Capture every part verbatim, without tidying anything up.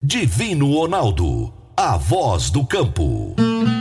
Divino Ronaldo, a voz do campo.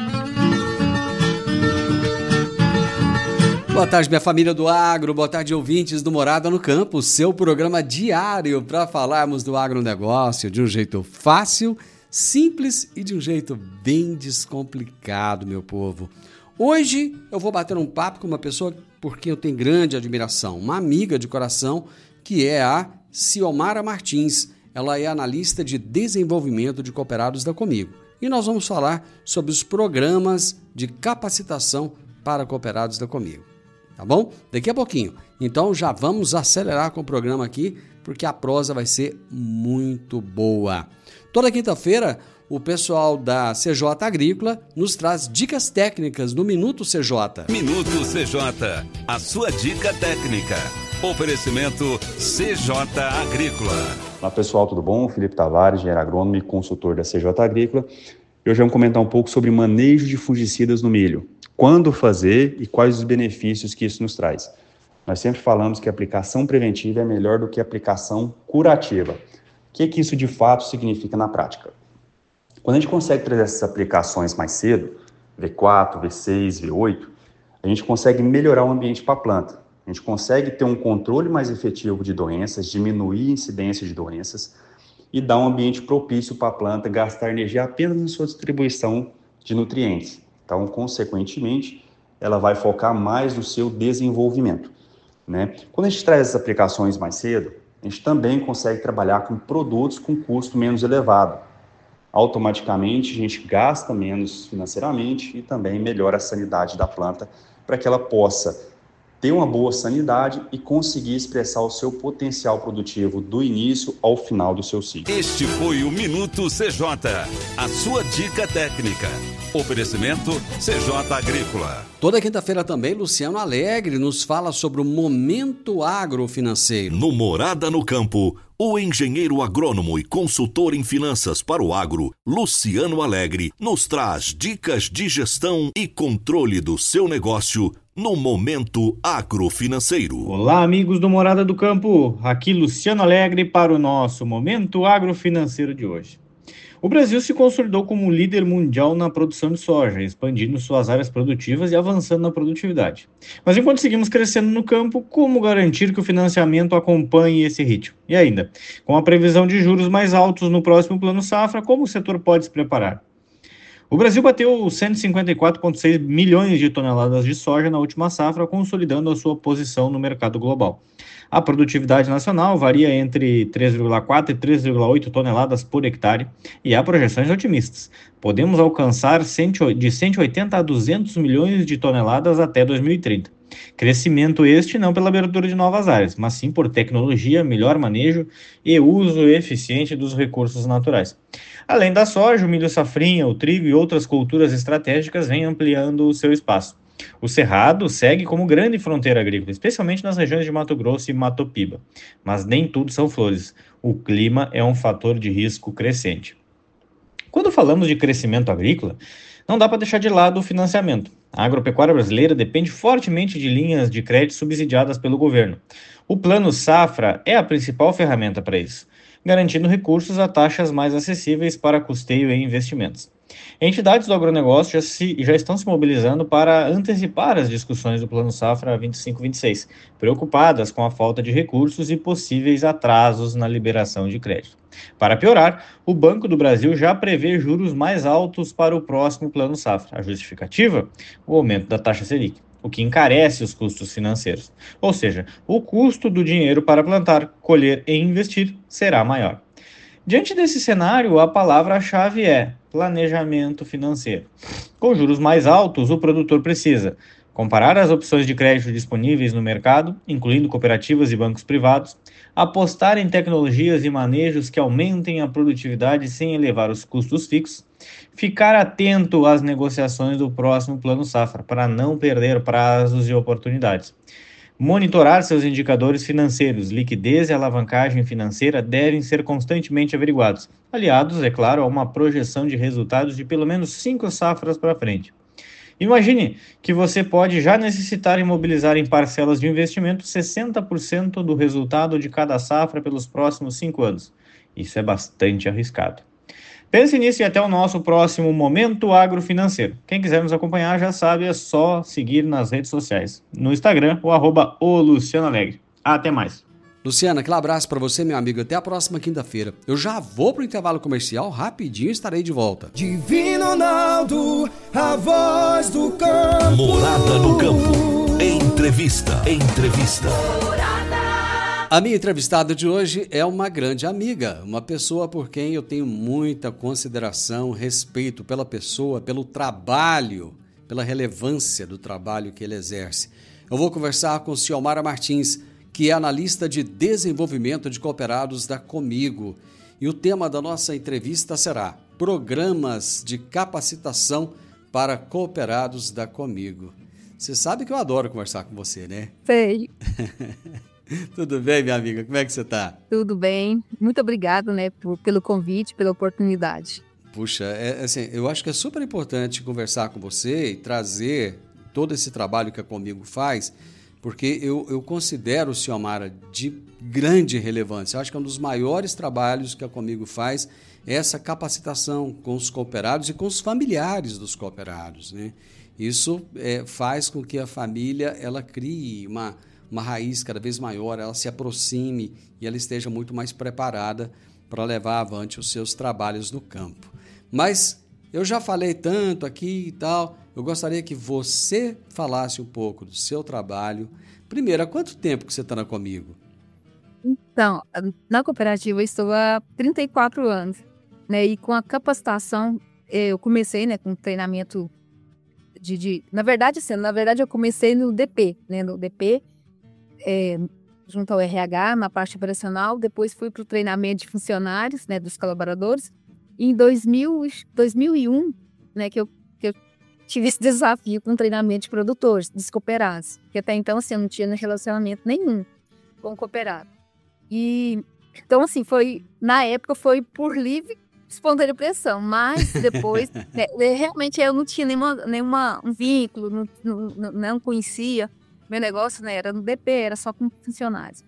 Boa tarde, minha família do agro, boa tarde, ouvintes do Morada no Campo, seu programa diário para falarmos do agronegócio de um jeito fácil, simples e de um jeito bem descomplicado, meu povo. Hoje eu vou bater um papo com uma pessoa por quem eu tenho grande admiração, uma amiga de coração, que é a Ciomara Martins. Ela é analista de desenvolvimento de cooperados da Comigo. E nós vamos falar sobre os programas de capacitação para cooperados da Comigo. Tá bom? Daqui a pouquinho. Então já vamos acelerar com o programa aqui, porque a prosa vai ser muito boa. Toda quinta-feira, o pessoal da C J Agrícola nos traz dicas técnicas no Minuto C J. Minuto C J, a sua dica técnica. Oferecimento C J Agrícola. Olá pessoal, tudo bom? Felipe Tavares, engenheiro agrônomo e consultor da C J Agrícola. E hoje vamos comentar um pouco sobre manejo de fungicidas no milho. Quando fazer e quais os benefícios que isso nos traz. Nós sempre falamos que a aplicação preventiva é melhor do que a aplicação curativa. O que, que isso de fato significa na prática? Quando a gente consegue trazer essas aplicações mais cedo, V quatro, V seis, V oito, a gente consegue melhorar o ambiente para a planta. A gente consegue ter um controle mais efetivo de doenças, diminuir a incidência de doenças e dar um ambiente propício para a planta gastar energia apenas na sua distribuição de nutrientes. Então, consequentemente, ela vai focar mais no seu desenvolvimento, né? Quando a gente traz essas aplicações mais cedo, a gente também consegue trabalhar com produtos com custo menos elevado. Automaticamente, a gente gasta menos financeiramente e também melhora a sanidade da planta para que ela possa ter uma boa sanidade e conseguir expressar o seu potencial produtivo do início ao final do seu ciclo. Este foi o Minuto C J, a sua dica técnica. Oferecimento C J Agrícola. Toda quinta-feira também, Luciano Alegre nos fala sobre o momento agrofinanceiro. No Morada no Campo, o engenheiro agrônomo e consultor em finanças para o agro, Luciano Alegre, nos traz dicas de gestão e controle do seu negócio no momento agrofinanceiro. Olá, amigos do Morada do Campo. Aqui Luciano Alegre para o nosso momento agrofinanceiro de hoje. O Brasil se consolidou como líder mundial na produção de soja, expandindo suas áreas produtivas e avançando na produtividade. Mas enquanto seguimos crescendo no campo, como garantir que o financiamento acompanhe esse ritmo? E ainda, com a previsão de juros mais altos no próximo Plano Safra, como o setor pode se preparar? O Brasil bateu cento e cinquenta e quatro vírgula seis milhões de toneladas de soja na última safra, consolidando a sua posição no mercado global. A produtividade nacional varia entre três vírgula quatro e três vírgula oito toneladas por hectare e há projeções otimistas. Podemos alcançar de cento e oitenta a duzentos milhões de toneladas até dois mil e trinta. Crescimento este não pela abertura de novas áreas, mas sim por tecnologia, melhor manejo e uso eficiente dos recursos naturais. Além da soja, o milho safrinha, o trigo e outras culturas estratégicas vêm ampliando o seu espaço. O Cerrado segue como grande fronteira agrícola, especialmente nas regiões de Mato Grosso e Mato Piba. Mas nem tudo são flores. O clima é um fator de risco crescente. Quando falamos de crescimento agrícola, não dá para deixar de lado o financiamento. A agropecuária brasileira depende fortemente de linhas de crédito subsidiadas pelo governo. O Plano Safra é a principal ferramenta para isso, garantindo recursos a taxas mais acessíveis para custeio e investimentos. Entidades do agronegócio já, se, já estão se mobilizando para antecipar as discussões do Plano Safra vinte e cinco vinte e seis, preocupadas com a falta de recursos e possíveis atrasos na liberação de crédito. Para piorar, o Banco do Brasil já prevê juros mais altos para o próximo Plano Safra. A justificativa? O aumento da taxa Selic, o que encarece os custos financeiros. Ou seja, o custo do dinheiro para plantar, colher e investir será maior. Diante desse cenário, a palavra-chave é planejamento financeiro. Com juros mais altos, o produtor precisa comparar as opções de crédito disponíveis no mercado, incluindo cooperativas e bancos privados, apostar em tecnologias e manejos que aumentem a produtividade sem elevar os custos fixos, ficar atento às negociações do próximo Plano Safra para não perder prazos e oportunidades. Monitorar seus indicadores financeiros, liquidez e alavancagem financeira devem ser constantemente averiguados, aliados, é claro, a uma projeção de resultados de pelo menos cinco safras para frente. Imagine que você pode já necessitar imobilizar em parcelas de investimento sessenta por cento do resultado de cada safra pelos próximos cinco anos. Isso é bastante arriscado. Pense nisso e até o nosso próximo Momento Agrofinanceiro. Quem quiser nos acompanhar já sabe, é só seguir nas redes sociais. No Instagram, o arroba o Luciano Alegre. Até mais. Luciana, aquele abraço para você, meu amigo. Até a próxima quinta-feira. Eu já vou pro intervalo comercial, rapidinho estarei de volta. Divino Ronaldo, a voz do campo. Morada no campo. Entrevista. Entrevista. A minha entrevistada de hoje é uma grande amiga, uma pessoa por quem eu tenho muita consideração, respeito pela pessoa, pelo trabalho, pela relevância do trabalho que ele exerce. Eu vou conversar com Ciomara Martins, que é analista de desenvolvimento de cooperados da Comigo. E o tema da nossa entrevista será Programas de Capacitação para Cooperados da Comigo. Você sabe que eu adoro conversar com você, né? Sei. Tudo bem, minha amiga? Como é que você está? Tudo bem. Muito obrigada, né, por, pelo convite, pela oportunidade. Puxa, é, assim, eu acho que é super importante conversar com você e trazer todo esse trabalho que a Comigo faz, porque eu, eu considero, Ciomara, de grande relevância. Eu acho que é um dos maiores trabalhos que a Comigo faz é essa capacitação com os cooperados e com os familiares dos cooperados, né? Isso é, faz com que a família ela crie uma, uma raiz cada vez maior, ela se aproxime e ela esteja muito mais preparada para levar avante os seus trabalhos no campo. Mas eu já falei tanto aqui e tal, eu gostaria que você falasse um pouco do seu trabalho. Primeiro, há quanto tempo que você está na Comigo? Então, na cooperativa eu estou há trinta e quatro anos, né? E com a capacitação, eu comecei, né, com treinamento de, de... Na verdade, assim, na verdade eu comecei no D P, né? No D P, é, junto ao R H, na parte operacional. Depois fui para o treinamento de funcionários, né, dos colaboradores. E em dois mil, dois mil e um, né, que eu, que eu tive esse desafio com treinamento de produtores, dos cooperados. Porque até então, assim, eu não tinha relacionamento nenhum com o cooperado. E, então, assim, foi, na época foi por livre espontânea pressão, mas depois, né, realmente eu não tinha nenhuma, nenhuma um vínculo, não, não, não conhecia. Meu negócio, né, era no D P, era só com funcionários.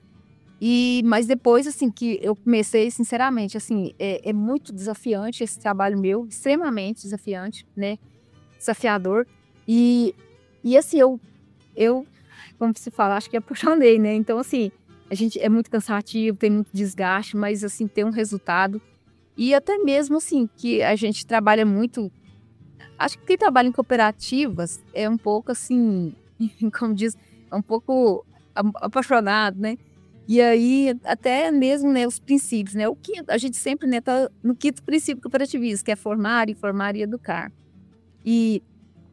E, mas depois, assim, que eu comecei, sinceramente, assim, é, é muito desafiante esse trabalho meu, extremamente desafiante, né, desafiador. E, e assim, eu, eu, como se fala, acho que apaixonei, né, então, assim, a gente é muito cansativo, tem muito desgaste, mas, assim, tem um resultado. E até mesmo, assim, que a gente trabalha muito, acho que quem trabalha em cooperativas é um pouco, assim, como diz, é um pouco apaixonado, né? E aí, até mesmo, né, os princípios, né? O que a gente sempre, né, tá no quinto princípio cooperativista, que é formar, informar e educar. E,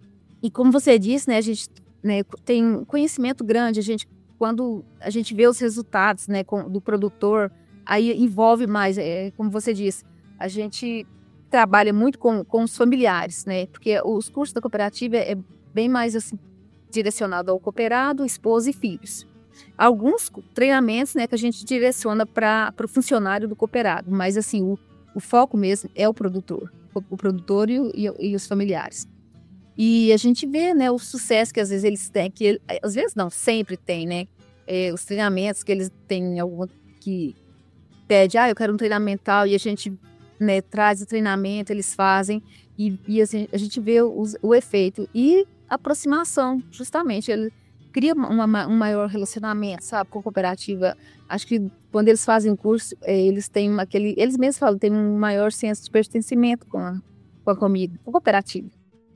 e como você disse, né, a gente, né, tem conhecimento grande, a gente, quando a gente vê os resultados, né, com, do produtor, aí envolve mais, é, como você disse, a gente trabalha muito com, com os familiares, né? Porque os cursos da cooperativa é bem mais, assim, direcionado ao cooperado, esposa e filhos. Alguns treinamentos, né, que a gente direciona para o funcionário do cooperado, mas assim, o, o foco mesmo é o produtor, o, o produtor e, o, e, e os familiares. E a gente vê, né, o sucesso que às vezes eles têm, que ele, às vezes não, sempre tem, né, é, os treinamentos que eles têm, algum que pede, ah, eu quero um treinamento tal, e a gente, né, traz o treinamento, eles fazem, e, e assim, a gente vê o, o efeito e a aproximação, justamente, ele cria uma, um maior relacionamento, sabe, com a cooperativa. Acho que quando eles fazem curso, eles têm aquele, eles mesmos falam, tem um maior senso de pertencimento com a, com a Comigo, com a cooperativa.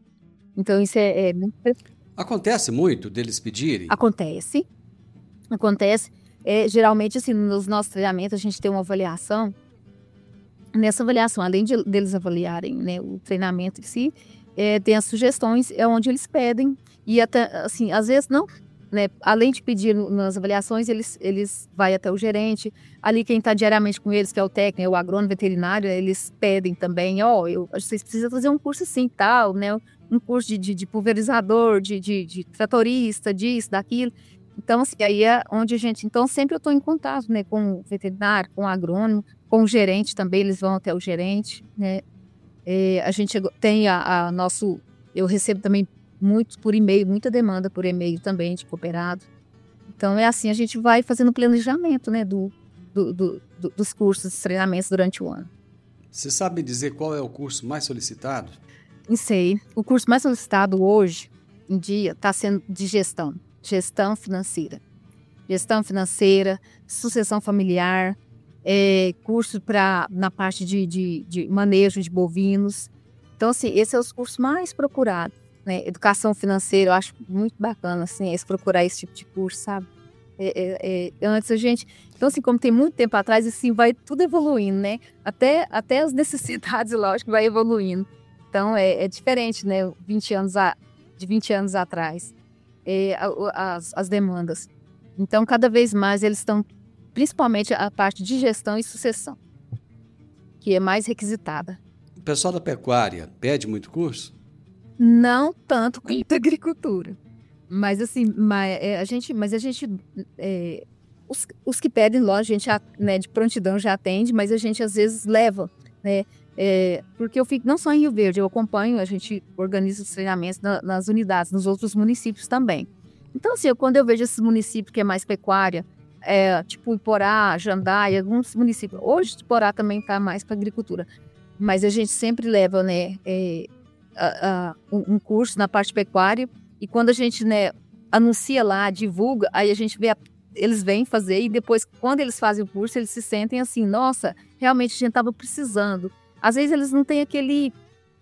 Então isso é, é muito... Acontece muito deles pedirem? Acontece, acontece. É, geralmente, assim, nos nossos treinamentos, a gente tem uma avaliação. Nessa avaliação, além de deles avaliarem, né, o treinamento em si, é, tem as sugestões, é onde eles pedem. E até, assim, às vezes não, né, além de pedir nas avaliações, eles, eles vai até o gerente, ali quem está diariamente com eles, que é o técnico, o agrônomo veterinário, eles pedem também, ó, oh, vocês precisam fazer um curso assim, tal, né, um curso de, de, de pulverizador, de, de, de tratorista, disso, daquilo. Então, assim, aí é onde a gente, então sempre eu estou em contato, né, com o veterinário, com o agrônomo, com o gerente também, eles vão até o gerente, né, é, a gente tem a, a nosso, eu recebo também muito por e-mail, muita demanda por e-mail também de cooperado. Então é assim, a gente vai fazendo planejamento, né, do, do, do, do, dos cursos, dos treinamentos durante o ano. Você sabe dizer qual é o curso mais solicitado? Não sei. O curso mais solicitado hoje, em dia, está sendo de gestão. Gestão financeira. Gestão financeira, sucessão familiar, é, curso pra, na parte de, de, de manejo de bovinos. Então, assim, esse é os cursos mais procurados. Né? Educação financeira, eu acho muito bacana, assim, esse procurar esse tipo de curso, sabe? É, é, é, antes a gente... Então, assim, como tem muito tempo atrás, assim, vai tudo evoluindo, né? Até, até as necessidades, lógico, vai evoluindo. Então, é, é diferente, né? vinte anos a, de vinte anos atrás, é, as, as demandas. Então, cada vez mais eles estão, principalmente a parte de gestão e sucessão, que é mais requisitada. O pessoal da pecuária pede muito curso? Não tanto quanto a agricultura. Mas assim, mas, é, a gente, mas a gente, é, os, os que pedem, lógico, a gente já, né, de prontidão já atende, mas a gente às vezes leva, né, é, porque eu fico não só em Rio Verde, eu acompanho, a gente organiza os treinamentos na, nas unidades, nos outros municípios também. Então, assim, eu, quando eu vejo esses municípios que é mais pecuária, é, tipo Iporá, Jandaia, alguns municípios, hoje Iporá também está mais para agricultura, mas a gente sempre leva, né, é, a, a, um, um curso na parte pecuária. E quando a gente, né, anuncia lá, divulga, aí a gente vê, a, eles vêm fazer e depois, quando eles fazem o curso, eles se sentem assim, nossa, realmente a gente estava precisando. Às vezes eles não têm aquele,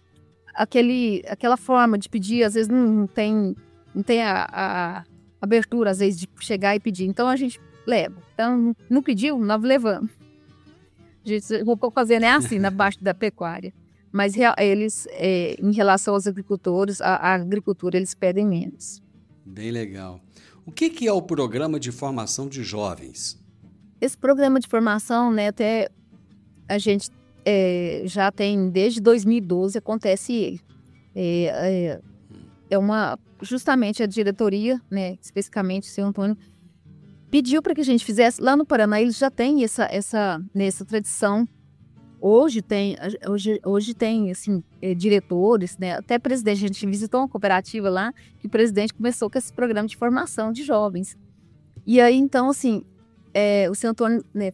aquele, aquela forma de pedir, às vezes não, não tem, não tem a, a abertura, às vezes, de chegar e pedir. Então a gente leva. Então, não pediu, nós levamos. A gente vou fazer, né, assim, na parte da pecuária. Mas eles, é, em relação aos agricultores, a, a agricultura, eles pedem menos. Bem legal. O que, que é o programa de formação de jovens? Esse programa de formação, né, até a gente é, já tem, desde dois mil e doze, acontece ele. É, é, é uma, justamente a diretoria, né, especificamente o seu Antônio, pediu para que a gente fizesse. Lá no Paraná, eles já têm essa, essa, nessa tradição. Hoje tem, hoje, hoje tem assim, é, diretores, né? Até presidente, a gente visitou uma cooperativa lá, que o presidente começou com esse programa de formação de jovens. E aí, então, assim, é, o seu Antônio, né,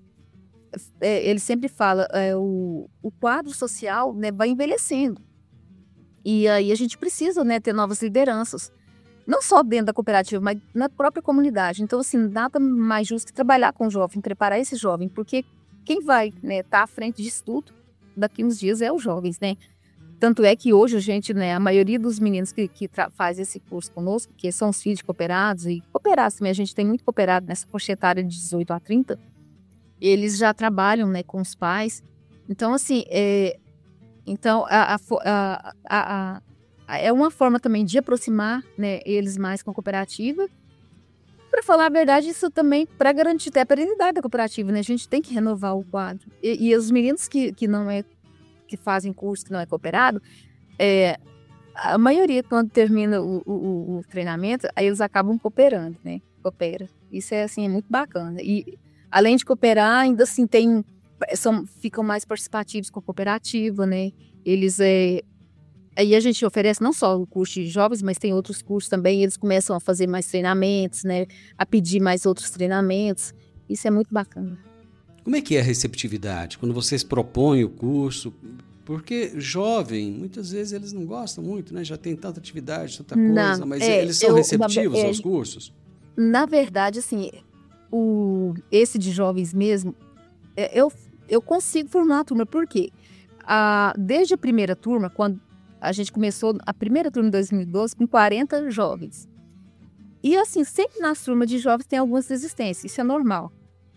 é, ele sempre fala, é, o, o quadro social, né, vai envelhecendo. E aí a gente precisa, né, ter novas lideranças. Não só dentro da cooperativa, mas na própria comunidade. Então, assim, nada mais justo que trabalhar com o jovem, preparar esse jovem, porque quem vai, né, tá à frente disso tudo daqui uns dias é os jovens, né? Tanto é que hoje a gente, né, a maioria dos meninos que, que faz esse curso conosco, que são os filhos de cooperados, e cooperados também, a gente tem muito cooperado nessa faixa etária de dezoito a trinta, eles já trabalham, né, com os pais. Então, assim, é, então, a, a, a, a, a, é uma forma também de aproximar, né, eles mais com a cooperativa. Para falar a verdade, isso também para garantir até a perenidade da cooperativa, né? A gente tem que renovar o quadro. E, e os meninos que, que não é, que fazem curso, que não é cooperado, é, a maioria, quando termina o, o, o treinamento, aí eles acabam cooperando, né? Coopera. Isso é, assim, é muito bacana. E, além de cooperar, ainda assim, tem, são, ficam mais participativos com a cooperativa, né? Eles, é, aí a gente oferece não só o curso de jovens, mas tem outros cursos também. Eles começam a fazer mais treinamentos, né? A pedir mais outros treinamentos. Isso é muito bacana. Como é que é a receptividade quando vocês propõem o curso? Porque jovem, muitas vezes eles não gostam muito, né? Já tem tanta atividade, tanta coisa, não, mas é, eles são eu, receptivos é, aos cursos? Na verdade, assim, o, esse de jovens mesmo, é, eu, eu consigo formar a turma. Por quê? A, desde a primeira turma, quando a gente começou a primeira turma em dois mil e doze com quarenta jovens. E assim, sempre nas turmas de jovens tem algumas resistências, isso é normal.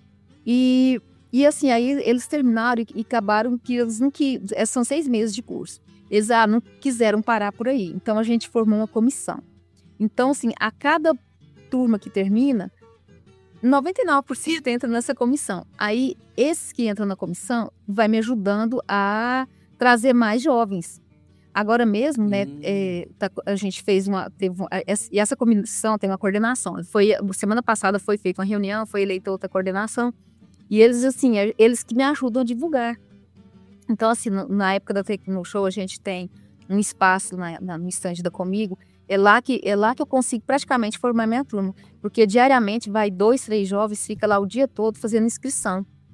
E, e assim, aí eles terminaram e, e acabaram que eles não que são seis meses de curso. Eles ah, não quiseram parar por aí. Então a gente formou uma comissão. Então, assim, a cada turma que termina, noventa e nove por cento entra nessa comissão. Aí, esses que entram na comissão vai me ajudando a trazer mais jovens. Agora mesmo, né, hum. é, tá, a gente fez uma, teve uma, essa, e essa comissão tem uma coordenação. Foi, semana passada foi feita uma reunião, foi eleita outra coordenação, e eles, assim, é, eles que me ajudam a divulgar. Então, assim, no, na época da Tecno Show, a gente tem um espaço na, na, no estande da Comigo, é lá, que, é lá que eu consigo praticamente formar minha turma, porque diariamente vai dois, três jovens, fica lá o dia todo fazendo inscrição,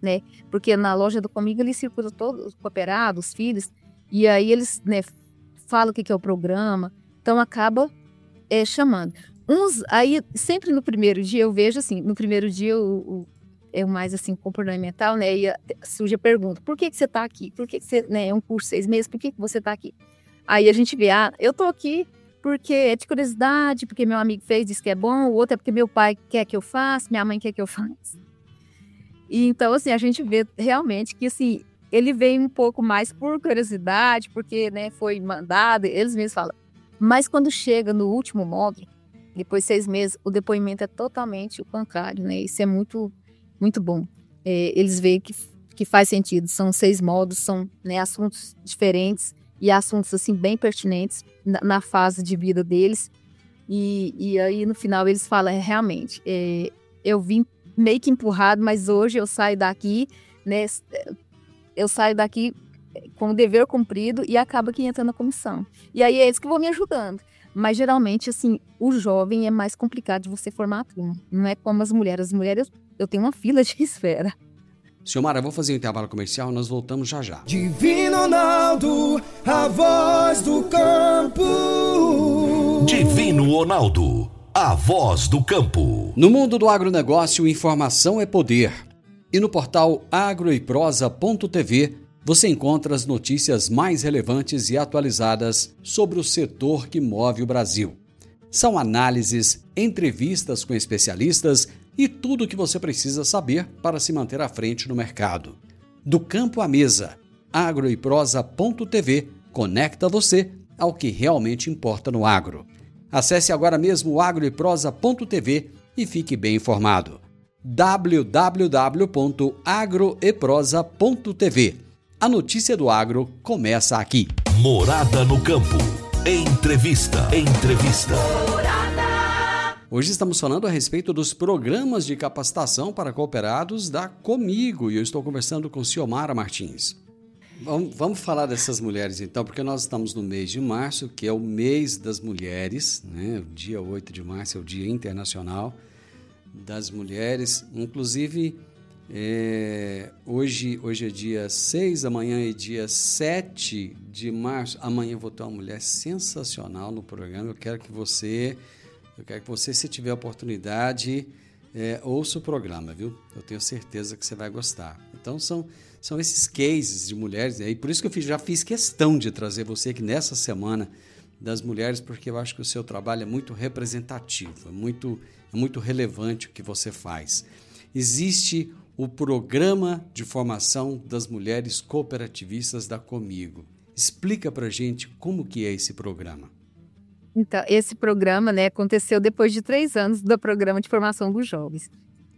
né? Porque na loja do Comigo eles circulam todos os cooperados, os filhos, e aí eles, né, falam o que, que é o programa, então acaba é, chamando. Uns, aí sempre no primeiro dia eu vejo assim, no primeiro dia o, o, é o mais assim comportamental, né? E a, surge a pergunta, por que, que você está aqui? Por que, que você, né, é um curso de seis meses, por que, que você está aqui? Aí a gente vê, ah, eu estou aqui porque é de curiosidade, porque meu amigo fez, disse que é bom, o outro é porque meu pai quer que eu faça, minha mãe quer que eu faça. E então, assim, a gente vê realmente que, assim, ele vem um pouco mais por curiosidade, porque, né, foi mandado, eles mesmos falam. Mas quando chega no último módulo, depois de seis meses, o depoimento é totalmente o contrário, né? Isso é muito, muito bom. É, eles veem que, que faz sentido. São seis módulos, são, né, assuntos diferentes e assuntos, assim, bem pertinentes na, na fase de vida deles. E, e aí, no final, eles falam, é, realmente, é, eu vim meio que empurrado, mas hoje eu saio daqui, né, eu saio daqui com o dever cumprido e acaba que entra na comissão. E aí é eles que vão me ajudando. Mas, geralmente, assim, o jovem é mais complicado de você formar a turma. Não é como as mulheres. As mulheres, eu tenho uma fila de espera. Silmara, vou fazer um intervalo comercial, nós voltamos já já. Divino Ronaldo, a voz do campo. Divino Ronaldo, a voz do campo. No mundo do agronegócio, informação é poder. E no portal agroeprosa ponto tv você encontra as notícias mais relevantes e atualizadas sobre o setor que move o Brasil. São análises, entrevistas com especialistas e tudo o que você precisa saber para se manter à frente no mercado. Do campo à mesa, agroeprosa ponto tv conecta você ao que realmente importa no agro. Acesse agora mesmo o agroeprosa ponto tv e fique bem informado. w w w ponto agroeprosa ponto tv. A notícia do agro começa aqui. Morada no campo. Entrevista. Entrevista. Hoje estamos falando a respeito dos programas de capacitação para cooperados da Comigo e eu estou conversando com Silmara Martins. Vamos, vamos falar dessas mulheres então, porque nós estamos no mês de março, que é o mês das mulheres, né? O dia oito de março é o Dia Internacional das Mulheres. Inclusive, é, hoje, hoje é dia seis, amanhã é dia sete de março. Amanhã eu vou ter uma mulher sensacional no programa. Eu quero que você... Eu quero que você, se tiver a oportunidade, é, ouça o programa, viu? Eu tenho certeza que você vai gostar. Então, são, são esses cases de mulheres, e por isso que eu fiz, já fiz questão de trazer você aqui nessa semana das mulheres, porque eu acho que o seu trabalho é muito representativo, é muito, é muito relevante o que você faz. Existe o Programa de Formação das Mulheres Cooperativistas da Comigo. Explica pra gente como que é esse programa. Então, esse programa, né, aconteceu depois de três anos do programa de formação dos jovens.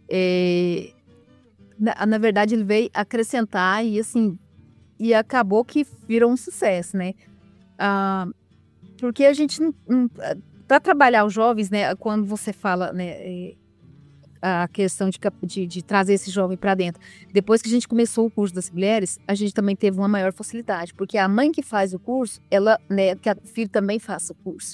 É, na, na verdade, ele veio acrescentar e, assim, e acabou que virou um sucesso, né? Ah, porque a gente, para trabalhar os jovens, né, quando você fala, né, a questão de, de, de trazer esse jovem para dentro, depois que a gente começou o curso das mulheres, a gente também teve uma maior facilidade, porque a mãe que faz o curso, ela, né, que o filho também faça o curso.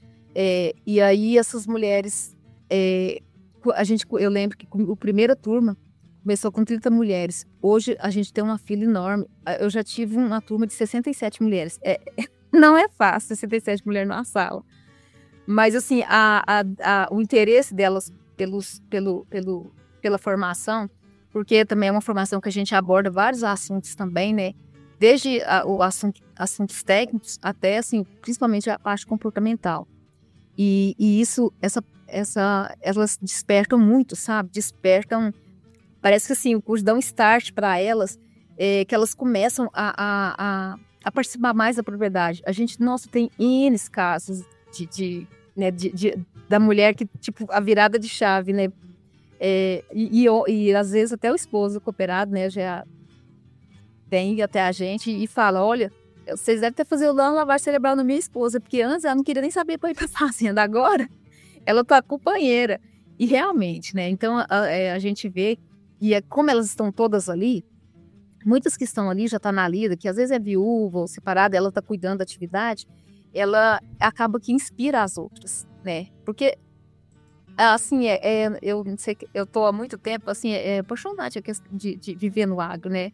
É, e aí essas mulheres, é, a gente, eu lembro que a primeira turma começou com trinta mulheres. Hoje a gente tem uma fila enorme. Eu já tive uma turma de sessenta e sete mulheres. É, não é fácil, sessenta e sete mulheres numa sala. Mas assim, a, a, a, o interesse delas pelos, pelo, pelo, pela formação, porque também é uma formação que a gente aborda vários assuntos também, né? Desde a, o assunto, assuntos técnicos até, assim, principalmente a parte comportamental. E, e isso, essa, essa, elas despertam muito, sabe? Despertam, parece que assim, o curso dá um start para elas, é, que elas começam a, a, a, a participar mais da propriedade. A gente, nossa, tem N casos de, de, né, de, de, da mulher que, tipo, a virada de chave, né? É, e, e, e às vezes até o esposo cooperado, né, já vem até a gente e fala, olha, vocês devem ter feito o lavagem cerebral na minha esposa, porque antes ela não queria nem saber para ir para a fazenda. Agora, ela tá companheira. E realmente, né? Então, a, a, a gente vê, e é, como elas estão todas ali, muitas que estão ali já tá na lida, que às vezes é viúva ou separada, ela tá cuidando da atividade, ela acaba que inspira as outras, né? Porque assim, é, é, eu não sei, eu tô há muito tempo, assim, é, é apaixonante a questão de, de viver no agro, né?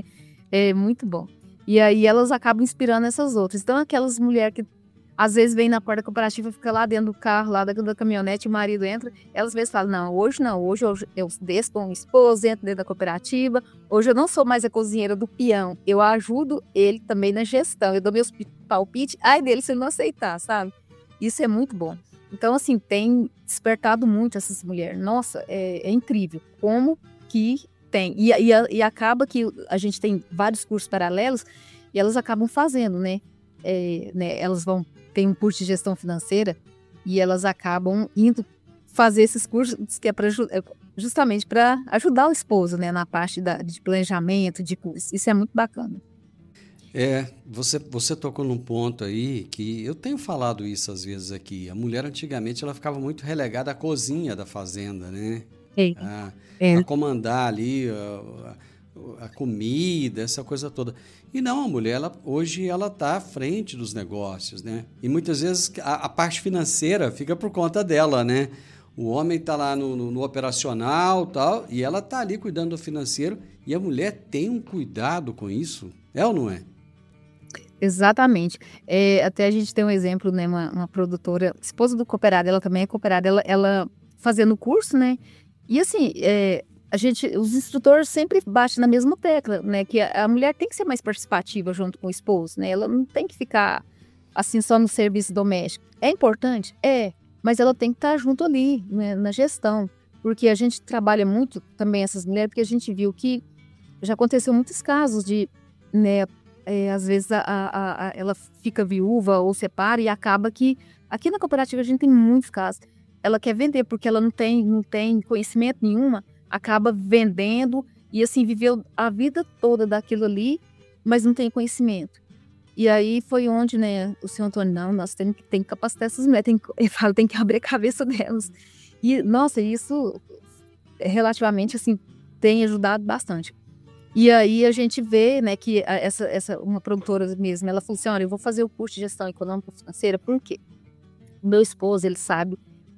É muito bom. E aí elas acabam inspirando essas outras. Então, aquelas mulheres que às vezes vem na porta cooperativa, fica lá dentro do carro, lá da, da caminhonete, o marido entra, elas às vezes falam, não, hoje não, hoje eu, eu desço com o esposo, entro dentro da cooperativa, hoje eu não sou mais a cozinheira do peão, eu ajudo ele também na gestão, eu dou meus palpites, ai dele se ele não aceitar, sabe? Isso é muito bom. Então, assim, tem despertado muito essas mulheres. Nossa, é, é incrível como que tem. E, e, e acaba que a gente tem vários cursos paralelos e elas acabam fazendo, né? É, né? Elas vão ter um curso de gestão financeira e elas acabam indo fazer esses cursos que é pra, justamente para ajudar o esposo, né? Na parte da, de planejamento, de curso. Isso é muito bacana. É, você, você tocou num ponto aí que eu tenho falado isso às vezes aqui. A mulher antigamente ela ficava muito relegada à cozinha da fazenda, né? É. A, É. a comandar ali a, a, a comida, essa coisa toda. E não, a mulher ela, hoje ela está à frente dos negócios, né? E muitas vezes a, a parte financeira fica por conta dela, né? O homem está lá no, no, no operacional tal, e ela está ali cuidando do financeiro e a mulher tem um cuidado com isso, é ou não é? Exatamente. É, até a gente tem um exemplo, né? Uma, uma produtora, esposa do cooperado, ela também é cooperada, ela, ela fazendo o curso, né? E assim, é, a gente, os instrutores sempre batem na mesma tecla, né? Que a, a mulher tem que ser mais participativa junto com o esposo, né? Ela não tem que ficar assim só no serviço doméstico. É importante? É, mas ela tem que estar junto ali, né, na gestão. Porque a gente trabalha muito também essas mulheres, porque a gente viu que já aconteceu muitos casos de, né? É, às vezes a, a, a, ela fica viúva ou separa e acaba que... Aqui na cooperativa a gente tem muitos casos. Ela quer vender porque ela não tem, não tem conhecimento nenhuma, acaba vendendo e assim, viveu a vida toda daquilo ali, mas não tem conhecimento. E aí foi onde, né, o senhor Antônio, não, nós temos que, tem que capacitar essas mulheres, tem, ele fala, tem que abrir a cabeça delas. E, nossa, isso relativamente, assim, tem ajudado bastante. E aí a gente vê, né, que essa, essa, uma produtora mesmo, ela falou assim, olha, eu vou fazer o curso de gestão econômica financeira, por quê? O meu esposo, ele sabe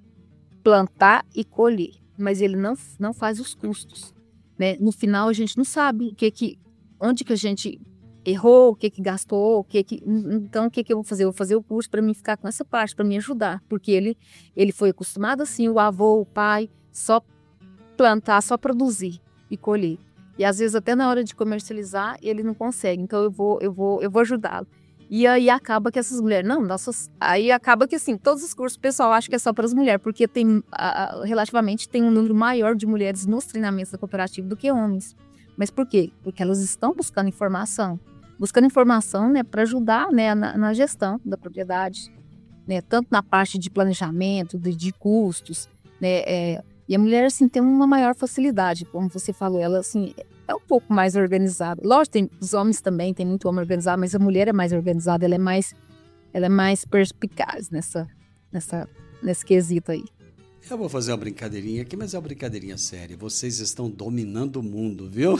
plantar e colher, mas ele não, não faz os custos, né? No final a gente não sabe o que que, onde que a gente errou, o que que gastou, o que que, então o que que eu vou fazer? Eu vou fazer o curso para mim ficar com essa parte, para me ajudar, porque ele, ele foi acostumado assim, o avô, o pai, só plantar, só produzir e colher. E às vezes até na hora de comercializar ele não consegue, então eu vou, eu vou, eu vou ajudá-lo. E aí acaba que essas mulheres, não, nossas, aí acaba que assim, todos os cursos o pessoal acha que é só para as mulheres, porque tem, a, a, relativamente tem um número maior de mulheres nos treinamentos da cooperativa do que homens. Mas por quê? Porque elas estão buscando informação, buscando informação, né, para ajudar, né, na, na gestão da propriedade, né, tanto na parte de planejamento, de, de custos, né, é, e a mulher, assim, tem uma maior facilidade, como você falou, ela, assim, é um pouco mais organizada. Lógico, tem, os homens também, tem muito homem organizado, mas a mulher é mais organizada, ela é mais, ela é mais perspicaz nessa, nessa, nesse quesito aí. Eu vou fazer uma brincadeirinha aqui, mas é uma brincadeirinha séria. Vocês estão dominando o mundo, viu?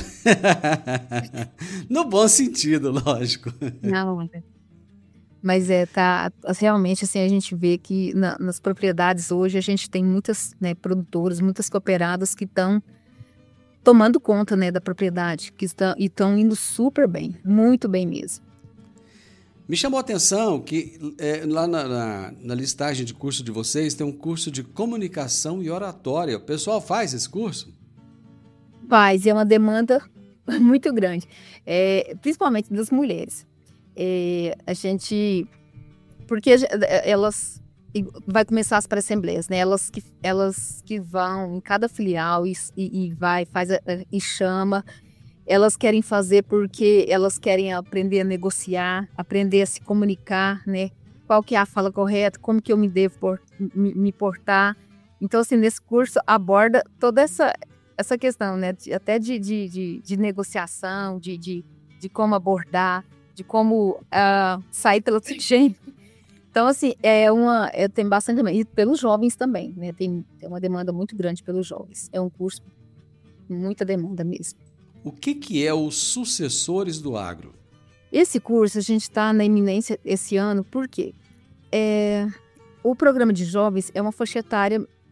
No bom sentido, lógico. Não, mas é, tá, realmente, assim, a gente vê que na, nas propriedades hoje a gente tem muitas, né, produtoras, muitas cooperadas que estão tomando conta, né, da propriedade, que estão, e estão indo super bem, muito bem mesmo. Me chamou a atenção que é, lá na, na, na listagem de curso de vocês tem um curso de comunicação e oratória. O pessoal faz esse curso? Faz, é uma demanda muito grande, é, principalmente das mulheres. É, a gente, porque elas vai começar as pré-assembleias, né? Elas que, elas que vão em cada filial e, e, e vai, faz a, e chama. Elas querem fazer porque elas querem aprender a negociar, aprender a se comunicar, né? Qual que é a fala correta, como que eu me devo por, me, me portar. Então, assim, nesse curso aborda toda essa, essa questão, né? De, até de, de, de, de negociação, de, de, de como abordar, de como uh, sair pelo jeito. Então, assim, é uma, é, tem bastante demanda. E pelos jovens também, né? Tem, tem uma demanda muito grande pelos jovens. É um curso com muita demanda mesmo. O que, que é os sucessores do agro? Esse curso, a gente está na iminência esse ano, por quê? É, o programa de jovens é uma faixa etária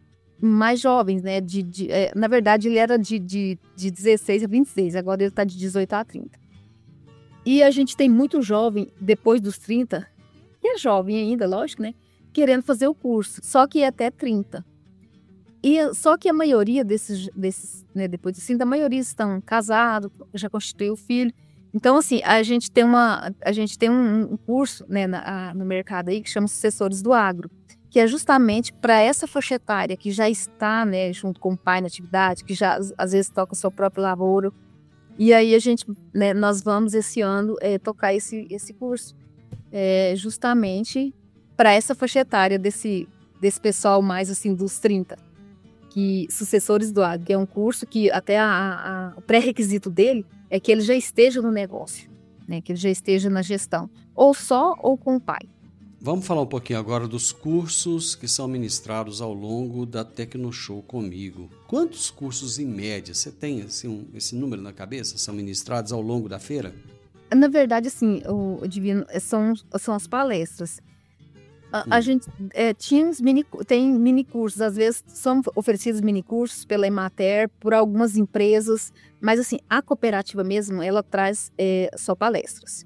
mais jovens, né? De, de, é, na verdade, ele era de, de, de dezesseis a vinte e seis, agora ele está de dezoito a trinta. E a gente tem muito jovem, depois dos trinta, que é jovem ainda, lógico, né? Querendo fazer o curso, só que é até trinta. E, só que a maioria desses, desses né, depois dos trinta, a maioria estão casados, já constituiu filho. Então, assim, a gente tem, uma, a gente tem um, um curso, né, na, no mercado aí que chama Sucessores do Agro, que é justamente para essa faixa etária que já está, né, junto com o pai na atividade, que já às vezes toca o seu próprio lavouro. E aí a gente, né, nós vamos esse ano é, tocar esse, esse curso, é, justamente para essa faixa etária desse, desse pessoal mais assim dos trinta. Que Sucessores do Agro, que é um curso que até a, a, o pré-requisito dele é que ele já esteja no negócio, né? Que ele já esteja na gestão, ou só ou com o pai. Vamos falar um pouquinho agora dos cursos que são ministrados ao longo da Tecnoshow comigo. Quantos cursos em média, você tem assim, um, esse número na cabeça, são ministrados ao longo da feira? Na verdade, assim, o, o Divino, são, são as palestras. A, a gente é, tinha uns mini, tem mini cursos, às vezes são oferecidos mini cursos pela Emater, por algumas empresas, mas assim, a cooperativa mesmo, ela traz é, só palestras.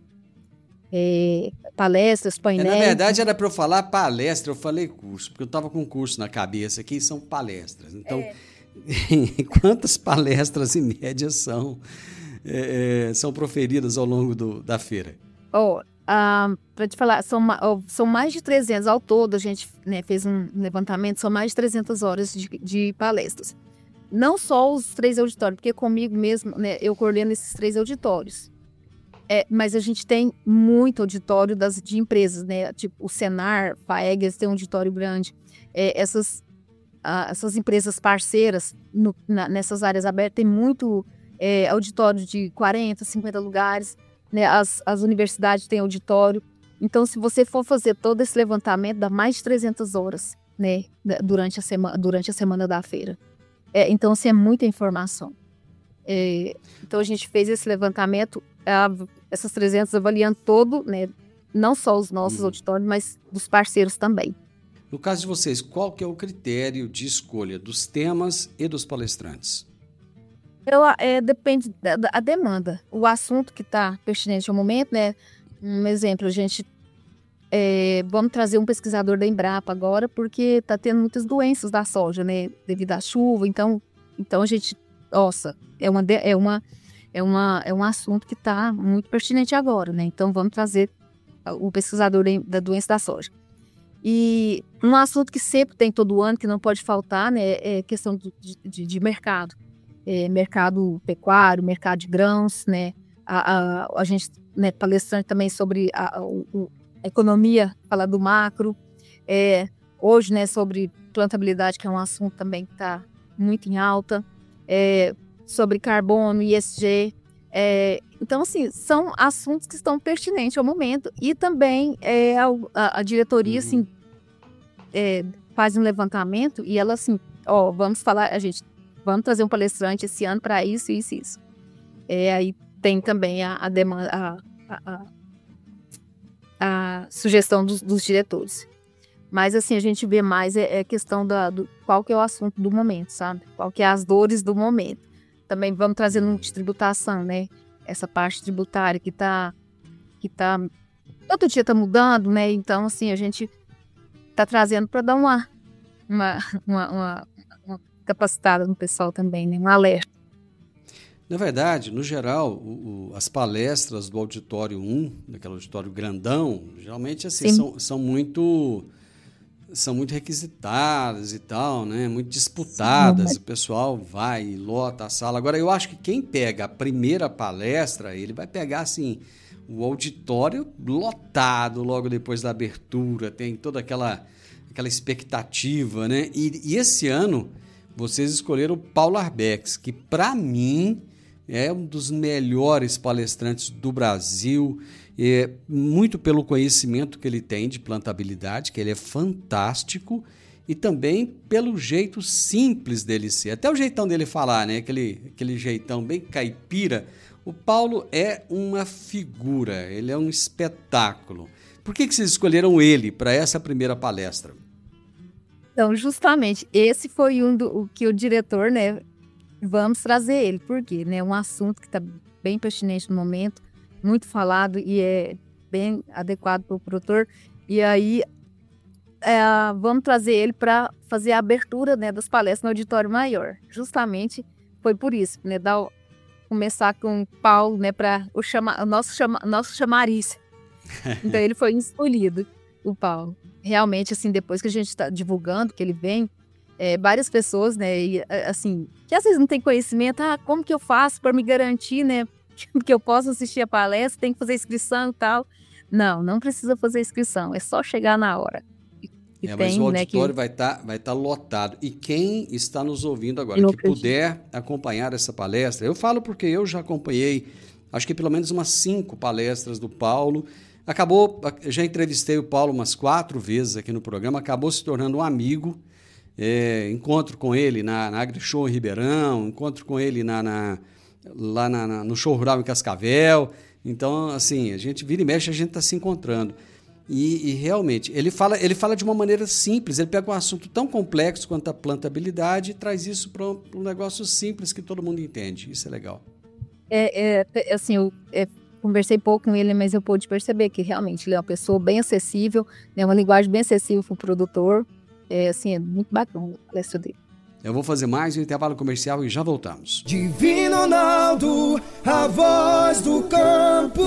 É, palestras, painéis. É, na verdade, era para eu falar palestra, eu falei curso, porque eu estava com um curso na cabeça aqui, são palestras. Então, é. Quantas palestras em média são, é, são proferidas ao longo do, da feira? Ó, oh, Uh, para te falar, são, oh, são mais de trezentas ao todo, a gente, né, fez um levantamento, são mais de trezentas horas de, de palestras. Não só os três auditórios, porque comigo mesmo, né, eu coordeno esses três auditórios. É, mas a gente tem muito auditório das, de empresas, né, tipo o Senar, Faegas tem um auditório grande. É, essas, uh, essas empresas parceiras no, na, nessas áreas abertas, tem muito é, auditório de quarenta, cinquenta lugares. Né, as, as universidades têm auditório. Então, se você for fazer todo esse levantamento, dá mais de trezentas horas, né, durante, a sema, durante a semana da feira. É, então, assim, é muita informação. É, então, a gente fez esse levantamento, a, essas trezentas avaliando todo, né, não só os nossos uhum. auditórios, mas dos parceiros também. No caso de vocês, qual que é o critério de escolha dos temas e dos palestrantes? Eu, é, depende da, da demanda. O assunto que está pertinente ao momento, né? Um exemplo, a gente é, vamos trazer um pesquisador da Embrapa agora, porque está tendo muitas doenças da soja, né? Devido à chuva. Então, então a gente, nossa, é, uma, é, uma, é, uma, é um assunto que está muito pertinente agora, né? Então vamos trazer o pesquisador da doença da soja. E um assunto que sempre tem todo ano, que não pode faltar, né? É questão de, de, de mercado. É, mercado pecuário, mercado de grãos, né? A, a, a gente, né, palestrante também sobre a, a, a economia, falar do macro. É, hoje, né, sobre plantabilidade, que é um assunto também que está muito em alta. É, sobre carbono, I S G. É, então, assim, são assuntos que estão pertinentes ao momento. E também é, a, a, a diretoria, uhum. assim, é, faz um levantamento e ela, assim, ó, vamos falar, a gente... Vamos trazer um palestrante esse ano para isso, isso e isso. É, aí tem também a, a, demanda, a, a, a, a sugestão dos, dos diretores. Mas, assim, a gente vê mais é, é questão da, do qual que é o assunto do momento, sabe? Qual que é as dores do momento. Também vamos trazendo de tributação, né? Essa parte tributária que está... Que tá, todo dia está mudando, né? Então, assim, a gente está trazendo para dar uma... uma, uma, uma capacitada no pessoal também, né? Um alerta. Na verdade, no geral, o, o, as palestras do auditório um, daquele auditório grandão, geralmente assim, são, são, muito, são muito requisitadas e tal, né? Muito disputadas. Sim, mas... O pessoal vai e lota a sala. Agora, eu acho que quem pega a primeira palestra, ele vai pegar assim, o auditório lotado logo depois da abertura, tem toda aquela, aquela expectativa, né? E, e esse ano... Vocês escolheram o Paulo Arbex, que para mim é um dos melhores palestrantes do Brasil, é, muito pelo conhecimento que ele tem de plantabilidade, que ele é fantástico, e também pelo jeito simples dele ser. Até o jeitão dele falar, né? Aquele, aquele jeitão bem caipira. O Paulo é uma figura, ele é um espetáculo. Por que, que vocês escolheram ele para essa primeira palestra? Então, justamente, esse foi um do o que o diretor, né, vamos trazer ele, porque, né, um assunto que está bem pertinente no momento, muito falado e é bem adequado para o produtor, e aí é, vamos trazer ele para fazer a abertura, né, das palestras no auditório maior. Justamente foi por isso, né, dar o, começar com o Paulo, né, para o, chama, o nosso, chama, nosso chamariz. Então ele foi escolhido, o Paulo. Realmente, assim, depois que a gente está divulgando que ele vem, é, várias pessoas, né, e, assim, que às vezes não tem conhecimento, ah, como que eu faço para me garantir, né, que eu possa assistir a palestra, tem que fazer inscrição e tal. Não, não precisa fazer inscrição, é só chegar na hora. E é, tem, mas o auditório né, que... vai estar tá, vai tá lotado. E quem está nos ouvindo agora, que acredito. puder acompanhar essa palestra, eu falo porque eu já acompanhei, acho que pelo menos umas cinco palestras do Paulo. Acabou, já entrevistei o Paulo umas quatro vezes aqui no programa, acabou se tornando um amigo. É, encontro com ele na, na AgriShow em Ribeirão, encontro com ele na, na, lá na, na, no Show Rural em Cascavel. Então, assim, a gente vira e mexe, a gente está se encontrando. E, e realmente, ele fala, ele fala de uma maneira simples, ele pega um assunto tão complexo quanto a plantabilidade e traz isso para um, um negócio simples que todo mundo entende. Isso é legal. É, é assim, eu é, conversei pouco com ele, mas eu pude perceber que realmente ele é uma pessoa bem acessível, né, uma linguagem bem acessível para o produtor. É, assim, é muito bacana a palestra dele. Eu vou fazer mais um intervalo comercial e já voltamos. Divino Ronaldo, a voz do campo.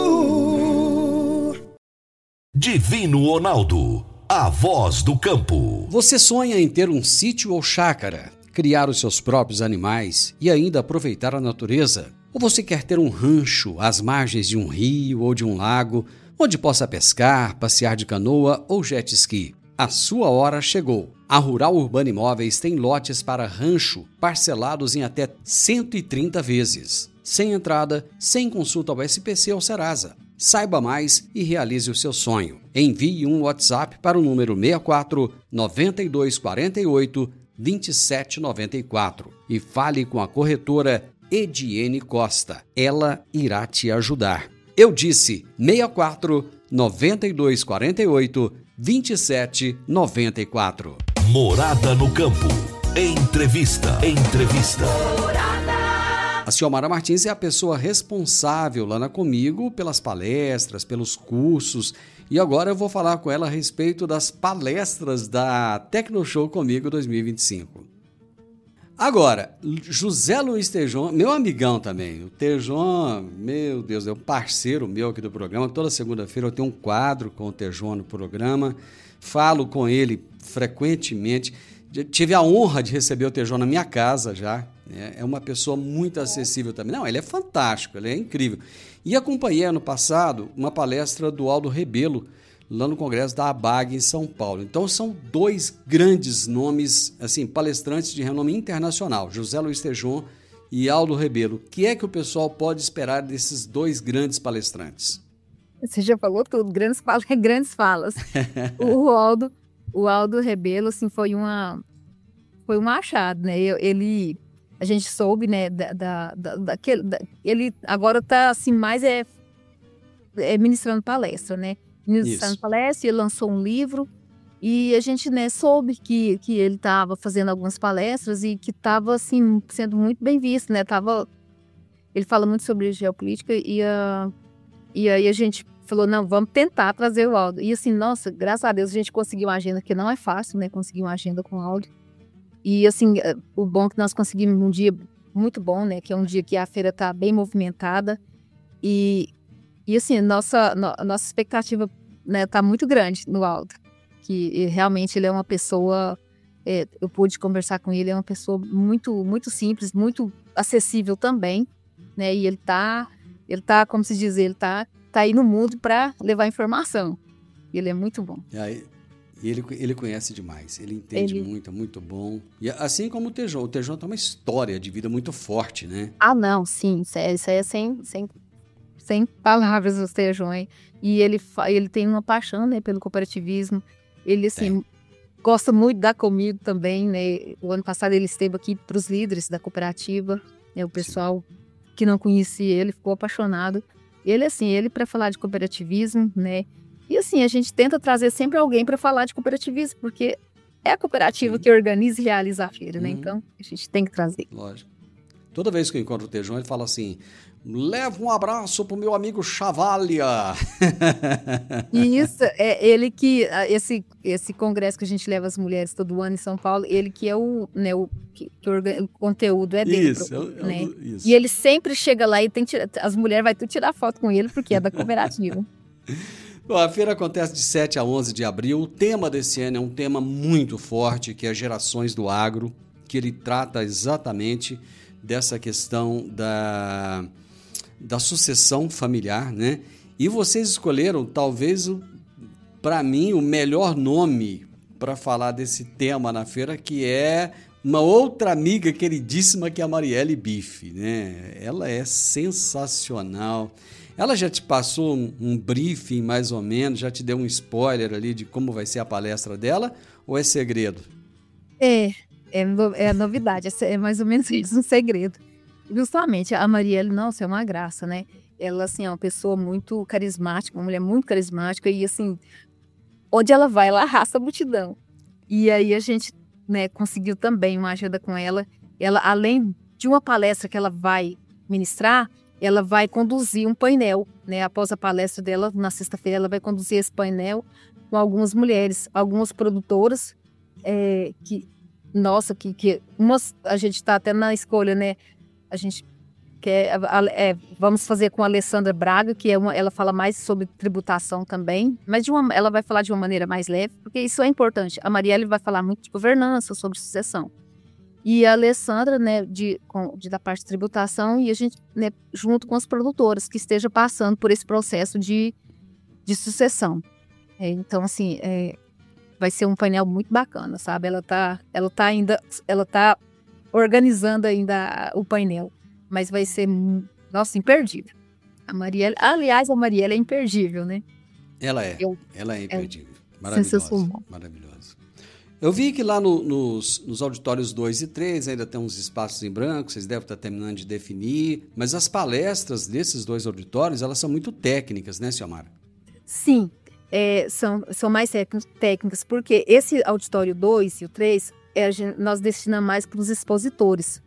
Divino Ronaldo, a voz do campo. Você sonha em ter um sítio ou chácara, criar os seus próprios animais e ainda aproveitar a natureza? Ou você quer ter um rancho às margens de um rio ou de um lago, onde possa pescar, passear de canoa ou jet ski? A sua hora chegou. A Rural Urbana Imóveis tem lotes para rancho parcelados em até cento e trinta vezes, sem entrada, sem consulta ao S P C ou Serasa. Saiba mais e realize o seu sonho. Envie um WhatsApp para o número seis quatro nove dois quatro oito dois sete nove quatro e fale com a corretora Ediene Costa. Ela irá te ajudar. Eu disse seis quatro nove dois quatro oito dois sete nove quatro. Morada no Campo. Entrevista. Entrevista. A Ciomara Martins é a pessoa responsável lá na Comigo pelas palestras, pelos cursos. E agora eu vou falar com ela a respeito das palestras da Tecnoshow Comigo dois mil e vinte e cinco. Agora, José Luiz Tejon, meu amigão também. O Tejon, meu Deus, é um parceiro meu aqui do programa. Toda segunda-feira eu tenho um quadro com o Tejon no programa. Falo com ele frequentemente. Tive a honra de receber o Tejon na minha casa já. É uma pessoa muito acessível também. Não, ele é fantástico, ele é incrível. E acompanhei ano passado uma palestra do Aldo Rebelo, lá no Congresso da ABAG em São Paulo. Então são dois grandes nomes, assim, palestrantes de renome internacional, José Luiz Tejon e Aldo Rebelo. O que é que o pessoal pode esperar desses dois grandes palestrantes? Você já falou tudo, grandes, grandes falas. o, Aldo, o Aldo Rebelo, assim, foi uma foi um achado, né? Ele, a gente soube, né, da, da, da, daquele, da, ele agora está, assim, mais é, é ministrando palestra, né? Ministrando palestra, ele lançou um livro e a gente, né, soube que, que ele estava fazendo algumas palestras e que estava, assim, sendo muito bem visto, né? Tava, ele fala muito sobre geopolítica e, uh, e aí a gente falou, não, vamos tentar trazer o Aldo. E assim, nossa, graças a Deus a gente conseguiu uma agenda, que não é fácil, né? Conseguir uma agenda com o Aldo. E assim, o bom é que nós conseguimos um dia muito bom, né? Que é um dia que a feira está bem movimentada e... E assim, nossa, no, nossa expectativa, né, tá muito grande no Aldo. Que realmente ele é uma pessoa, é, eu pude conversar com ele, é uma pessoa muito, muito simples, muito acessível também, né? E ele tá, ele tá, como se diz, ele tá, tá aí no mundo para levar informação. Ele é muito bom. É, e ele, ele conhece demais, ele entende ele... muito, é muito bom. E assim como o Tejon, o Tejon tem uma história de vida muito forte, né? Ah, não, sim, isso é, isso é sem... sem... sem palavras os Tejon, hein? E ele, ele tem uma paixão, né, pelo cooperativismo. Ele, assim, tem. Gosta muito da Comigo também, né? O ano passado ele esteve aqui para os líderes da cooperativa, né? O pessoal Sim. que não conhecia ele ficou apaixonado. Ele, assim, ele para falar de cooperativismo, né? E, assim, a gente tenta trazer sempre alguém para falar de cooperativismo, porque é a cooperativa Sim. que organiza e realiza a feira, né? Uhum. Então, a gente tem que trazer. Lógico. Toda vez que eu encontro o Tejão, ele fala assim, leva um abraço pro meu amigo Chavalha. E isso é ele que, esse, esse congresso que a gente leva as mulheres todo ano em São Paulo, ele que é o, né, o, que, que orga, o conteúdo é dele. Isso, pro, é, né? é, isso. E ele sempre chega lá e tem que tirar, as mulheres vão tudo tirar foto com ele, porque é da cooperativa. Bom, a feira acontece de sete a onze de abril. O tema desse ano é um tema muito forte, que é Gerações do Agro, que ele trata exatamente dessa questão da, da sucessão familiar, né? E vocês escolheram, talvez, para mim, o melhor nome para falar desse tema na feira, que é uma outra amiga queridíssima, que é a Marielle Bife, né? Ela é sensacional. Ela já te passou um, um briefing, mais ou menos, já te deu um spoiler ali de como vai ser a palestra dela, ou é segredo? É, é, no, é novidade, é, é mais ou menos isso, um segredo. Justamente, a Marielle, nossa, é uma graça, né? Ela, assim, é uma pessoa muito carismática, uma mulher muito carismática, e, assim, onde ela vai, ela arrasta a multidão. E aí a gente, né, conseguiu também uma ajuda com ela. Ela, além de uma palestra que ela vai ministrar, ela vai conduzir um painel, né? Após a palestra dela, na sexta-feira, ela vai conduzir esse painel com algumas mulheres, algumas produtoras, é, que, nossa, que, que umas, a gente está até na escolha, né? A gente quer, é, vamos fazer com a Alessandra Braga, que é uma, ela fala mais sobre tributação também, mas de uma, ela vai falar de uma maneira mais leve, porque isso é importante. A Marielle vai falar muito de governança, sobre sucessão. E a Alessandra, né, de, com, de, da parte de tributação, e a gente, né, junto com as produtoras que estejam passando por esse processo de, de sucessão. É, então, assim, é, vai ser um painel muito bacana, sabe? Ela tá, ela tá ainda, ela tá organizando ainda o painel, mas vai ser, nossa, imperdível. A Marielle, aliás, a Marielle é imperdível, né? Ela é, Eu, ela é imperdível. É maravilhosa, maravilhosa. Eu vi que lá no, nos, nos auditórios dois e três ainda tem uns espaços em branco, vocês devem estar terminando de definir, mas as palestras desses dois auditórios, elas são muito técnicas, né, Ciomara? Sim, é, são, são mais técnicas, porque esse auditório dois e o três, é, nós destinamos mais para os expositores.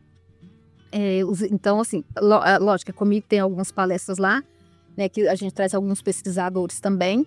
É, os, então, assim, lógico, comigo tem algumas palestras lá, né, que a gente traz alguns pesquisadores também.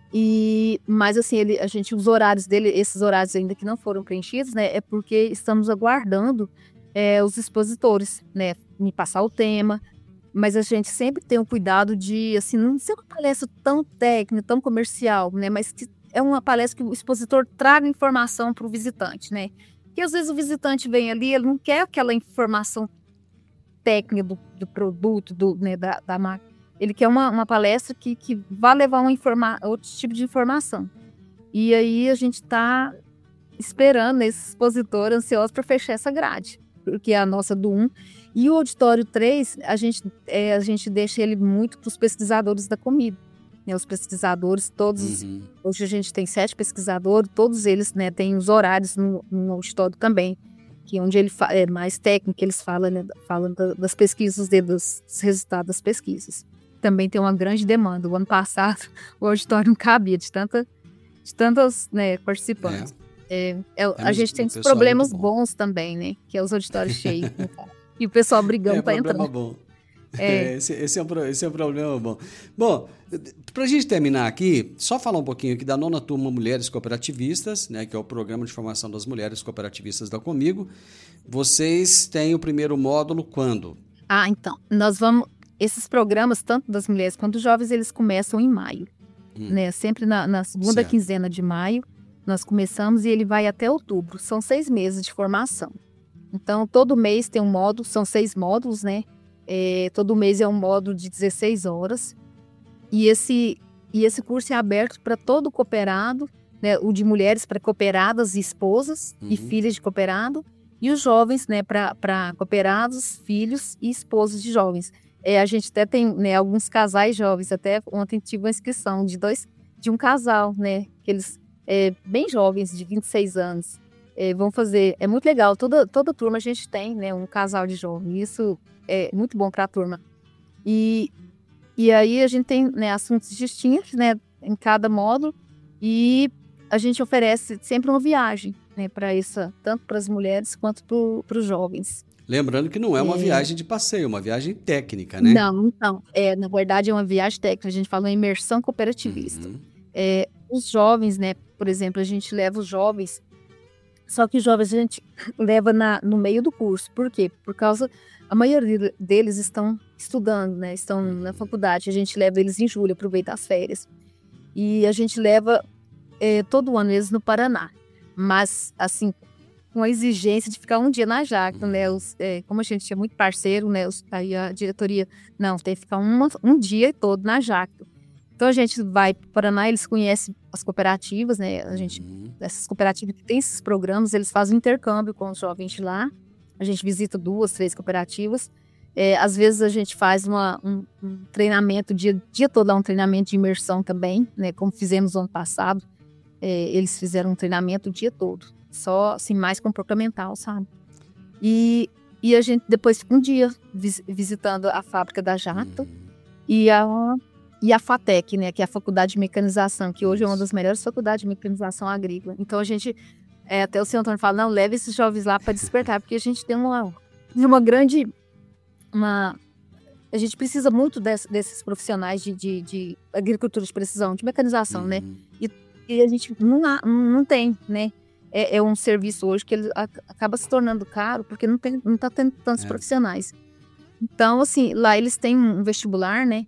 E, mas assim, ele, a gente, os horários dele, esses horários ainda que não foram preenchidos, né, é porque estamos aguardando é, os expositores, né, me passar o tema, mas a gente sempre tem o cuidado de, assim, não ser uma palestra tão técnica, tão comercial, né, mas que é uma palestra que o expositor traga informação para o visitante, né, porque às vezes o visitante vem ali, ele não quer aquela informação técnica do, do produto, do, né, da, da marca. Ele quer uma, uma palestra que, que vá levar uma informa- outro tipo de informação. E aí a gente está esperando esse expositor ansioso para fechar essa grade, porque é a nossa do um. E o auditório três, a gente, é, a gente deixa ele muito para os pesquisadores da comida. Né? Os pesquisadores, todos... Uhum. Hoje a gente tem sete pesquisadores, todos eles, né, têm os horários no, no auditório também, que onde ele fa- é mais técnico, eles falam, né, falam da, das pesquisas, de, dos resultados das pesquisas. Também tem uma grande demanda. O ano passado, o auditório não cabia de, tanta, de tantos, né, participantes. É. É, é, a gente tem os problemas bom. bons também, né? Que é os auditórios cheios. Né, e o pessoal brigando é, para entrar. Bom. É. É, esse, esse, é um, esse é um problema bom. Bom, para a gente terminar aqui, só falar um pouquinho aqui da nona turma Mulheres Cooperativistas, né, que é o programa de formação das mulheres cooperativistas da Comigo. Vocês têm o primeiro módulo quando? Ah, então, nós vamos... Esses programas, tanto das mulheres quanto dos jovens, eles começam em maio. Hum. Né? Sempre na, na segunda certo. quinzena de maio, nós começamos e ele vai até outubro. São seis meses de formação. Então, todo mês tem um módulo, são seis módulos, né? É, todo mês é um módulo de dezesseis horas. E esse, e esse curso é aberto para todo cooperado, né? O de mulheres para cooperadas e esposas uhum. e filhas de cooperado. E os jovens, né? Para cooperados, filhos e esposas de jovens. É, a gente até tem, né, alguns casais jovens, até ontem tive uma inscrição de dois, de um casal, né, que eles, é, bem jovens, de vinte e seis anos, é, vão fazer, é muito legal, toda, toda turma a gente tem, né, um casal de jovens, isso é muito bom para a turma. E, e aí a gente tem, né, assuntos distintos, né, em cada módulo, e a gente oferece sempre uma viagem, né, para essa, tanto para as mulheres quanto para os jovens. Lembrando que não é uma é... viagem de passeio, é uma viagem técnica, né? Não, não. É, na verdade, é uma viagem técnica. A gente fala em imersão cooperativista. Uhum. É, os jovens, né? Por exemplo, a gente leva os jovens, só que os jovens a gente leva na, no meio do curso. Por quê? Por causa, a maioria deles estão estudando, né? Estão na faculdade. A gente leva eles em julho, aproveita as férias. E a gente leva é, todo ano eles no Paraná. Mas, assim, com a exigência de ficar um dia na Jacto, né? Os, é, como a gente tinha muito parceiro, né? Os, aí a diretoria, não, tem que ficar uma, um dia todo na Jacto. Então a gente vai para o Paraná, eles conhecem as cooperativas, né? A gente, essas cooperativas que têm esses programas, eles fazem intercâmbio com os jovens de lá. A gente visita duas, três cooperativas. É, às vezes a gente faz uma, um, um treinamento, o dia, dia todo lá um treinamento de imersão também, né? Como fizemos no ano passado. É, eles fizeram um treinamento o dia todo. Só, assim, mais comportamental, sabe? E, e a gente depois fica um dia vis, visitando a fábrica da Jacto e a, e a FATEC, né? Que é a Faculdade de Mecanização, que hoje é uma das melhores faculdades de mecanização agrícola. Então a gente, é, até o senhor Antônio fala, não, leve esses jovens lá para despertar, porque a gente tem uma, uma grande... Uma, a gente precisa muito desse, desses profissionais de, de, de agricultura de precisão, de mecanização, uhum. né? E, e a gente não, não tem, né? É, é um serviço hoje que ele a, acaba se tornando caro porque não tem, não está tendo tantos é. profissionais. Então, assim, lá eles têm um vestibular, né?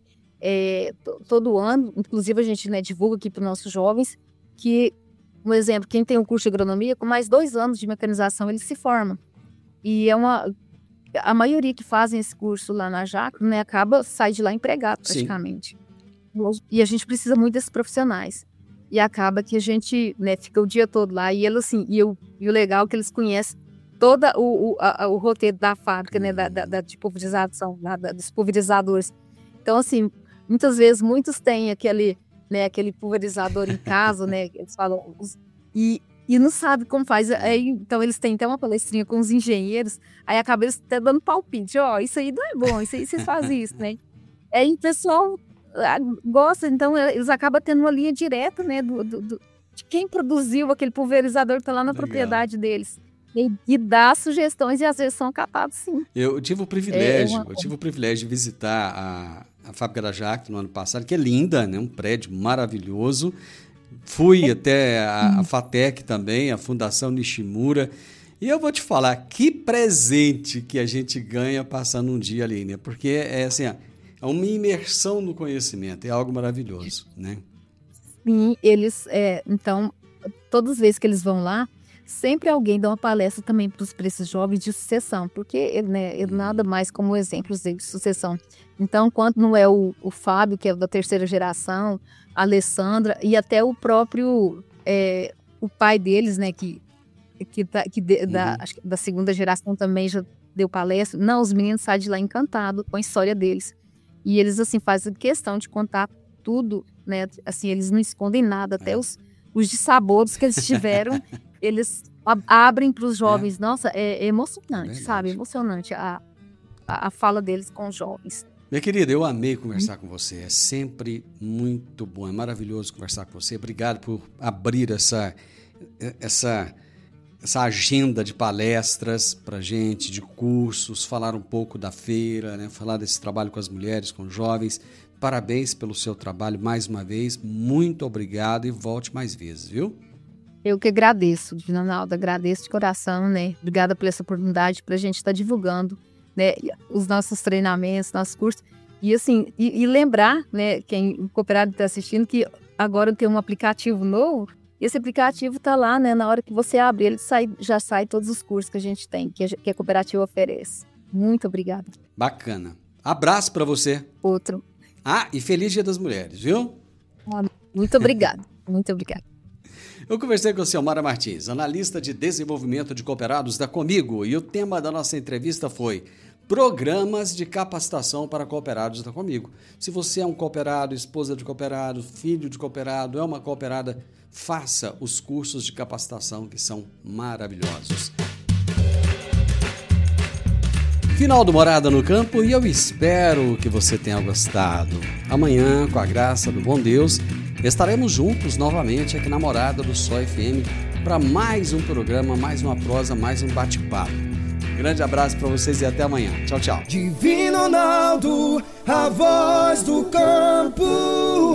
É, t- todo ano, inclusive a gente, né, divulga aqui para os nossos jovens que, um exemplo, quem tem um curso de agronomia, com mais dois anos de mecanização, ele se forma. E é uma... A maioria que fazem esse curso lá na Jacto, né, acaba, sai de lá empregado praticamente. Sim. E a gente precisa muito desses profissionais. E acaba que a gente, né, fica o dia todo lá. E, ele, assim, e, o, e o legal é que eles conhecem todo o, o, a, o roteiro da fábrica, né, da, da, da de pulverização, da, da, dos pulverizadores. Então, assim, muitas vezes, muitos têm aquele, né, aquele pulverizador em casa, né, eles falam, e, e não sabem como faz. Aí, então, eles têm até uma palestrinha com os engenheiros, aí acaba eles até dando palpite. Ó, oh, isso aí não é bom, isso aí vocês fazem isso, né? Aí o pessoal... gosta, então eles acabam tendo uma linha direta, né, do, do, do, de quem produziu aquele pulverizador que está lá na Legal. propriedade deles. E, e dá sugestões e às vezes são acatados, sim. Eu tive o privilégio, é uma... eu tive o privilégio de visitar a, a fábrica da Jacto no ano passado, que é linda, né, um prédio maravilhoso. Fui é. até a, a FATEC também, a Fundação Nishimura. E eu vou te falar, que presente que a gente ganha passando um dia ali, né? Porque é assim, ó, é uma imersão no conhecimento, é algo maravilhoso, né? Sim, eles, é, então, todas as vezes que eles vão lá, sempre alguém dá uma palestra também para esses jovens de sucessão, porque né, ele nada mais como exemplos de sucessão. Então, quando não é o, o Fábio, que é da terceira geração, a Alessandra, e até o próprio, é, o pai deles, né, que, que, tá, que de, uhum. da, acho que da segunda geração também já deu palestra. Não, os meninos saem de lá encantados com a história deles. E eles, assim, fazem questão de contar tudo, né? Assim, eles não escondem nada, até os, os dissabores que eles tiveram, eles a, abrem para os jovens. É. Nossa, é, é emocionante, é sabe? Emocionante a, a, a fala deles com os jovens. Minha querida, eu amei conversar hum. com você. É sempre muito bom, é maravilhoso conversar com você. Obrigado por abrir essa... essa essa agenda de palestras para gente, de cursos, falar um pouco da feira, né? Falar desse trabalho com as mulheres, com os jovens. Parabéns pelo seu trabalho mais uma vez. Muito obrigado e volte mais vezes, viu? Eu que agradeço, Divina Nalda, agradeço de coração, né? Obrigada por essa oportunidade para a gente estar tá divulgando, né, os nossos treinamentos, nossos cursos. E assim, e, e lembrar, né, quem o cooperado está assistindo, que agora tem um aplicativo novo. Esse aplicativo está lá, né? Na hora que você abre, ele sai, já sai todos os cursos que a gente tem, que a, que a cooperativa oferece. Muito obrigada. Bacana. Abraço para você. Outro. Ah, e feliz Dia das Mulheres, viu? Ah, muito obrigada. Muito obrigada. Eu conversei com a Silmara Martins, analista de desenvolvimento de cooperados da Comigo, e o tema da nossa entrevista foi Programas de capacitação para cooperados da Comigo. Se você é um cooperado, esposa de cooperado, filho de cooperado, é uma cooperada, faça os cursos de capacitação que são maravilhosos. Final do Morada no Campo e eu espero que você tenha gostado. Amanhã, com a graça do bom Deus, estaremos juntos novamente aqui na Morada do Sol F M para mais um programa, mais uma prosa, mais um bate-papo. Grande abraço para vocês e até amanhã. Tchau, tchau. Divino Ronaldo, a voz do campo.